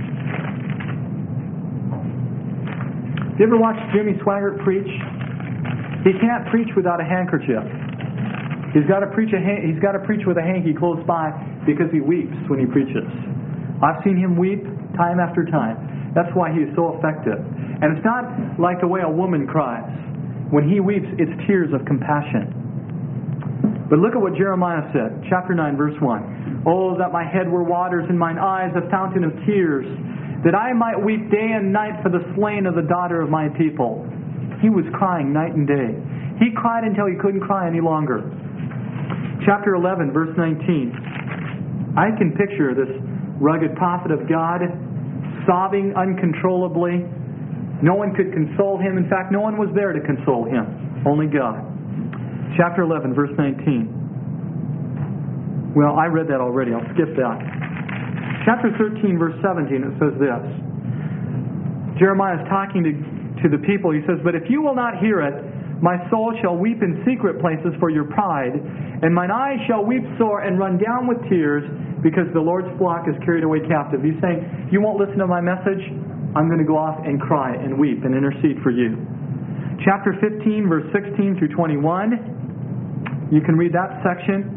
You ever watch Jimmy Swaggart preach? He can't preach without a handkerchief. He's got to preach a he's got to preach with a hanky close by because he weeps when he preaches. I've seen him weep time after time. That's why he is so effective. And it's not like the way a woman cries. When he weeps, it's tears of compassion. But look at what Jeremiah said, chapter nine, verse one. Oh, that my head were waters and mine eyes a fountain of tears, that I might weep day and night for the slain of the daughter of my people. He was crying night and day. He cried until he couldn't cry any longer. Chapter eleven, verse nineteen. I can picture this rugged prophet of God sobbing uncontrollably. No one could console him. In fact, no one was there to console him. Only God. Chapter eleven, verse nineteen. Well, I read that already. I'll skip that. Chapter thirteen, verse seventeen, it says this. Jeremiah is talking to, to the people. He says, But if you will not hear it, my soul shall weep in secret places for your pride, and mine eyes shall weep sore and run down with tears, because the Lord's flock is carried away captive. He's saying, you won't listen to my message? I'm going to go off and cry and weep and intercede for you. Chapter fifteen, verse sixteen through twenty-one. You can read that section.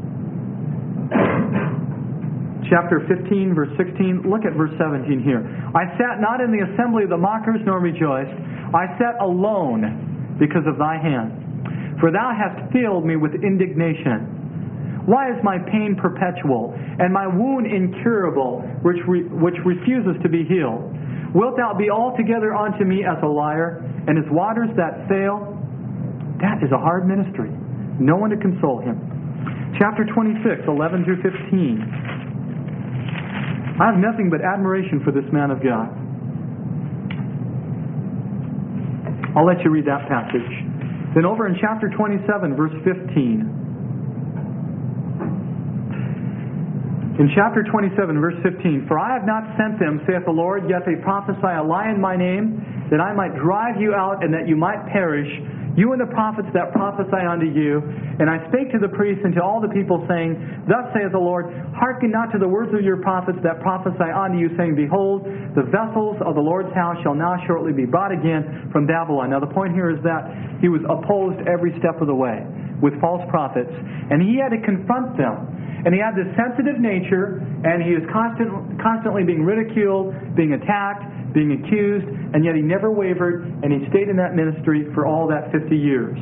Chapter fifteen, verse sixteen. Look at verse seventeen here. I sat not in the assembly of the mockers, nor rejoiced. I sat alone because of thy hand. For thou hast filled me with indignation. Why is my pain perpetual, and my wound incurable, which re- which refuses to be healed? Wilt thou be altogether unto me as a liar, and as waters that fail? That is a hard ministry. No one to console him. Chapter twenty-six, eleven through fifteen. I have nothing but admiration for this man of God. I'll let you read that passage. Then over in chapter twenty-seven, verse fifteen. In chapter twenty-seven, verse fifteen, For I have not sent them, saith the Lord, yet they prophesy a lie in my name, that I might drive you out, and that you might perish, you and the prophets that prophesy unto you. And I spake to the priests and to all the people, saying, Thus saith the Lord, hearken not to the words of your prophets that prophesy unto you, saying, Behold, the vessels of the Lord's house shall now shortly be brought again from Babylon. Now the point here is that he was opposed every step of the way with false prophets, and he had to confront them. And he had this sensitive nature, and he is constant, constantly being ridiculed, being attacked, being accused, and yet he never wavered, and he stayed in that ministry for all that fifty years.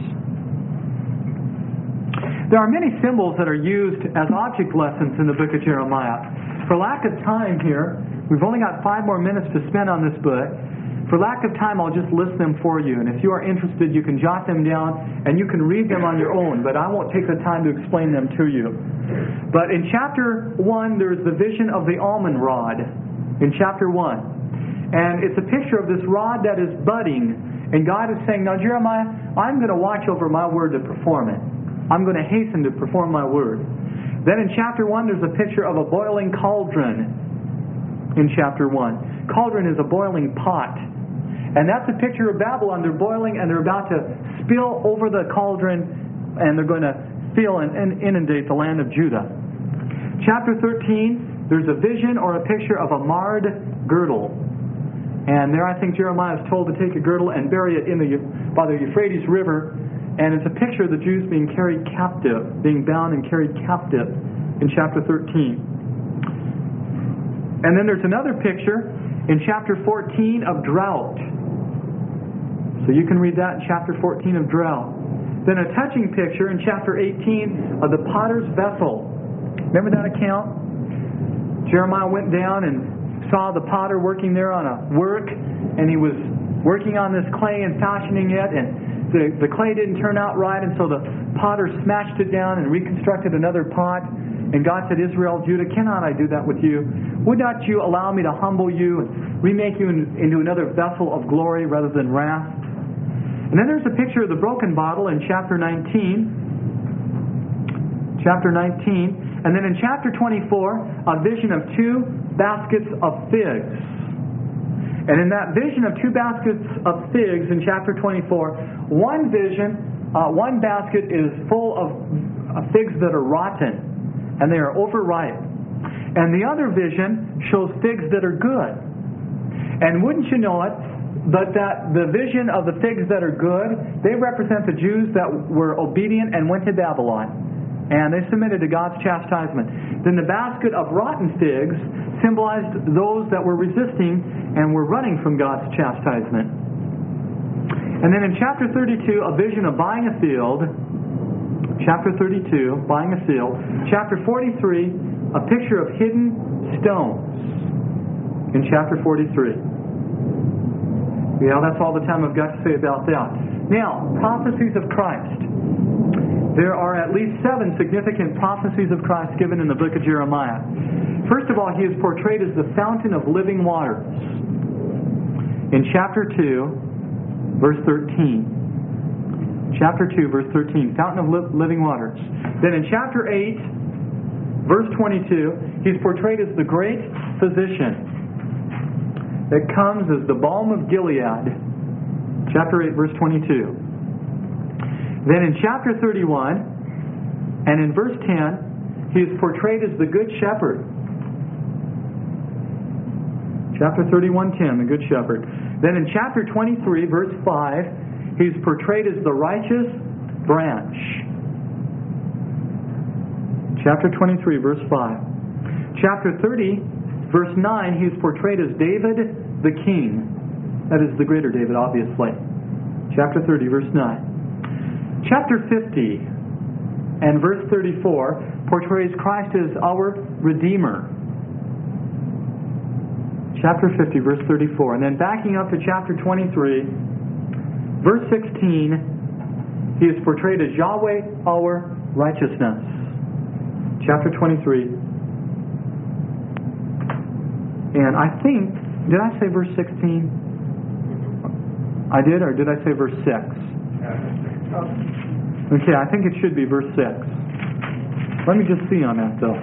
There are many symbols that are used as object lessons in the book of Jeremiah. For lack of time here, we've only got five more minutes to spend on this book. For lack of time, I'll just list them for you. And if you are interested, you can jot them down and you can read them on your own. But I won't take the time to explain them to you. But in chapter one, there's the vision of the almond rod. In chapter one. And it's a picture of this rod that is budding. And God is saying, Now Jeremiah, I'm going to watch over my word to perform it. I'm going to hasten to perform my word. Then in chapter one, there's a picture of a boiling cauldron. In chapter one. Cauldron is a boiling pot. And that's a picture of Babylon. They're boiling and they're about to spill over the cauldron, and they're going to fill and inundate the land of Judah. Chapter thirteen, there's a vision or a picture of a marred girdle. And there I think Jeremiah is told to take a girdle and bury it in the by the Euphrates River. And it's a picture of the Jews being carried captive, being bound and carried captive in chapter thirteen. And then there's another picture in chapter fourteen of drought. So you can read that in chapter fourteen of drought. Then a touching picture in chapter eighteen of the potter's vessel. Remember that account? Jeremiah went down and saw the potter working there on a work, and he was working on this clay and fashioning it, and the, the clay didn't turn out right, and so the potter smashed it down and reconstructed another pot. And God said, Israel, Judah, cannot I do that with you? Would not you allow me to humble you and remake you in, into another vessel of glory rather than wrath? And then there's a picture of the broken bottle in chapter nineteen. Chapter nineteen. And then in chapter twenty-four, a vision of two baskets of figs. And in that vision of two baskets of figs in chapter twenty-four, one vision, uh, one basket is full of uh, figs that are rotten, and they are overripe. And the other vision shows figs that are good. And wouldn't you know it, but that the vision of the figs that are good, they represent the Jews that were obedient and went to Babylon. And they submitted to God's chastisement. Then the basket of rotten figs symbolized those that were resisting and were running from God's chastisement. And then in chapter thirty-two, a vision of buying a field. Chapter thirty-two, buying a field. Chapter forty-three, a picture of hidden stones. In chapter forty-three. Yeah, that's all the time I've got to say about that. Now, prophecies of Christ. There are at least seven significant prophecies of Christ given in the book of Jeremiah. First of all, he is portrayed as the fountain of living waters. In chapter two, verse thirteen. Chapter two, verse thirteen. Fountain of li- living waters. Then in chapter eight, verse twenty-two, he's portrayed as the great physician that comes as the balm of Gilead. Chapter eight, verse twenty-two. Then in chapter thirty-one and in verse ten, he is portrayed as the good shepherd. Chapter thirty-one ten, the Good Shepherd. Then in chapter twenty-three, verse five, he's portrayed as the righteous branch. Chapter twenty-three, verse five. Chapter thirty, verse nine, he's portrayed as David the king. That is the greater David, obviously. Chapter thirty, verse nine. Chapter fifty and verse thirty-four portrays Christ as our Redeemer. Chapter fifty, verse thirty-four. And then backing up to chapter twenty-three, verse sixteen, he is portrayed as Yahweh, our righteousness. Chapter twenty-three. And I think, did I say verse sixteen? I did, or did I say verse six? Okay, I think it should be verse six. Let me just see on that, though.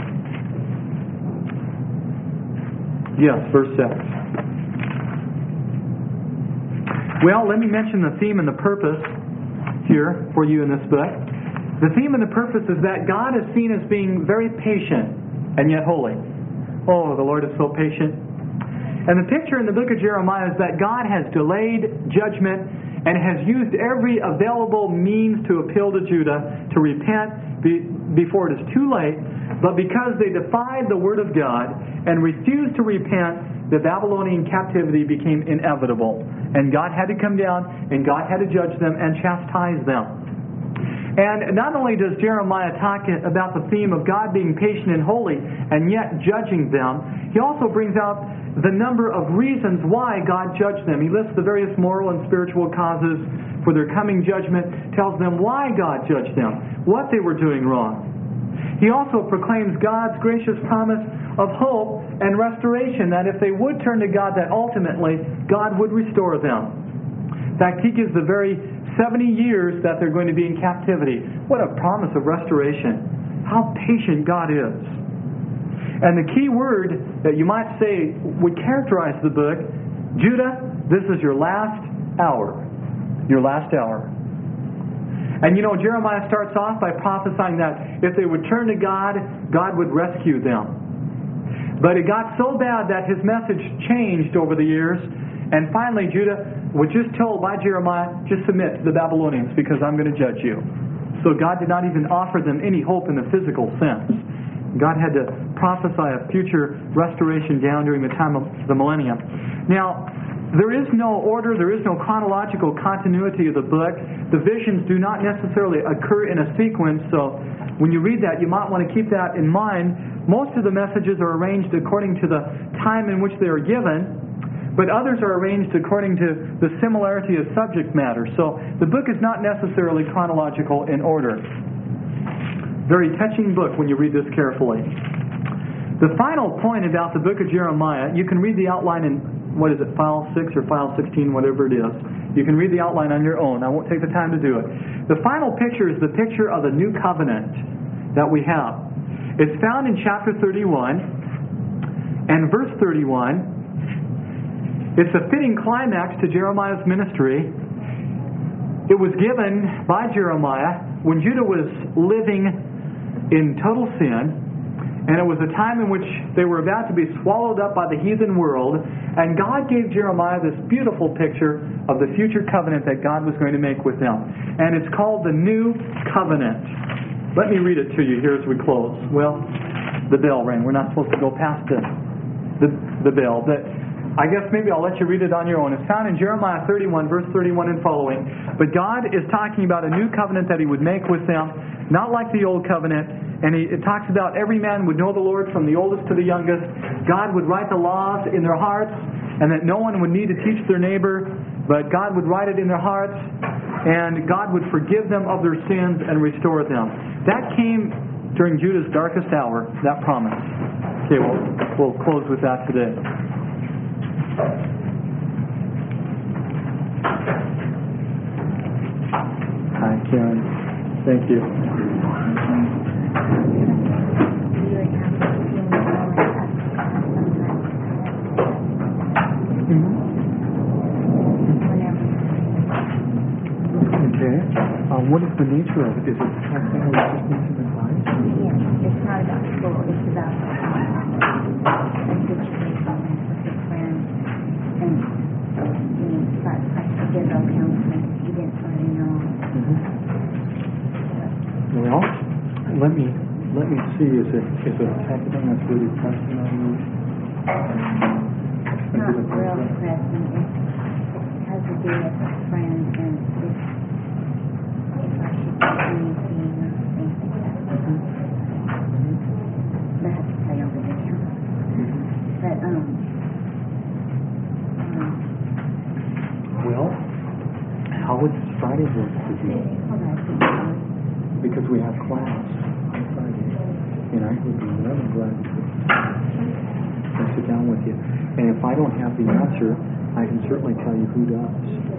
Yes, verse six. Well, let me mention the theme and the purpose here for you in this book. The theme and the purpose is that God is seen as being very patient and yet holy. Oh, the Lord is so patient. And the picture in the book of Jeremiah is that God has delayed judgment and has used every available means to appeal to Judah to repent be, before it is too late. But because they defied the Word of God and refused to repent, the Babylonian captivity became inevitable. And God had to come down and God had to judge them and chastise them. And not only does Jeremiah talk about the theme of God being patient and holy and yet judging them, he also brings out the number of reasons why God judged them. He lists the various moral and spiritual causes for their coming judgment, tells them why God judged them, what they were doing wrong. He also proclaims God's gracious promise of hope and restoration, that if they would turn to God, that ultimately God would restore them. In fact, he gives the very seventy years that they're going to be in captivity. What a promise of restoration. How patient God is. And the key word that you might say would characterize the book, Judah, this is your last hour. Your last hour. And you know, Jeremiah starts off by prophesying that if they would turn to God, God would rescue them. But it got so bad that his message changed over the years, and finally Judah was just told by Jeremiah, just submit to the Babylonians because I'm going to judge you. So God did not even offer them any hope in the physical sense. God had to prophesy a future restoration down during the time of the millennium. Now, there is no order, there is no chronological continuity of the book. The visions do not necessarily occur in a sequence, so when you read that, you might want to keep that in mind. Most of the messages are arranged according to the time in which they are given, but others are arranged according to the similarity of subject matter. So the book is not necessarily chronological in order. Very touching book when you read this carefully. The final point about the book of Jeremiah, you can read the outline in, what is it, file six or file sixteen, whatever it is. You can read the outline on your own. I won't take the time to do it. The final picture is the picture of the new covenant that we have. It's found in chapter thirty-one and verse thirty-one. It's a fitting climax to Jeremiah's ministry. It was given by Jeremiah when Judah was living in total sin, and it was a time in which they were about to be swallowed up by the heathen world, and God gave Jeremiah this beautiful picture of the future covenant that God was going to make with them. And it's called the New Covenant. Let me read it to you here as we close. Well, the bell rang. We're not supposed to go past the, the, the bell. But I guess maybe I'll let you read it on your own. It's found in Jeremiah thirty-one, verse thirty-one and following. But God is talking about a new covenant that He would make with them, not like the old covenant. And he, it talks about every man would know the Lord from the oldest to the youngest. God would write the laws in their hearts, and that no one would need to teach their neighbor, but God would write it in their hearts, and God would forgive them of their sins and restore them. That came during Judah's darkest hour, that promise. Okay, we'll, we'll close with that today. Hi, Karen. Thank you. Okay. Um, what is the nature of it? Is it something we just need some advice? Yes, it's not about school. It's about a situation with the friends it, is it a type of thing that's really pressing on you? Not real pressing. It has to do with a friend and if, if I should do anything or things like that. But I have to pay over the counter. But, um, um, Well, how would Friday work for you? well, that's it. Because we have class on Friday, and I would be more than glad to sit down with you. And if I don't have the answer, I can certainly tell you who does.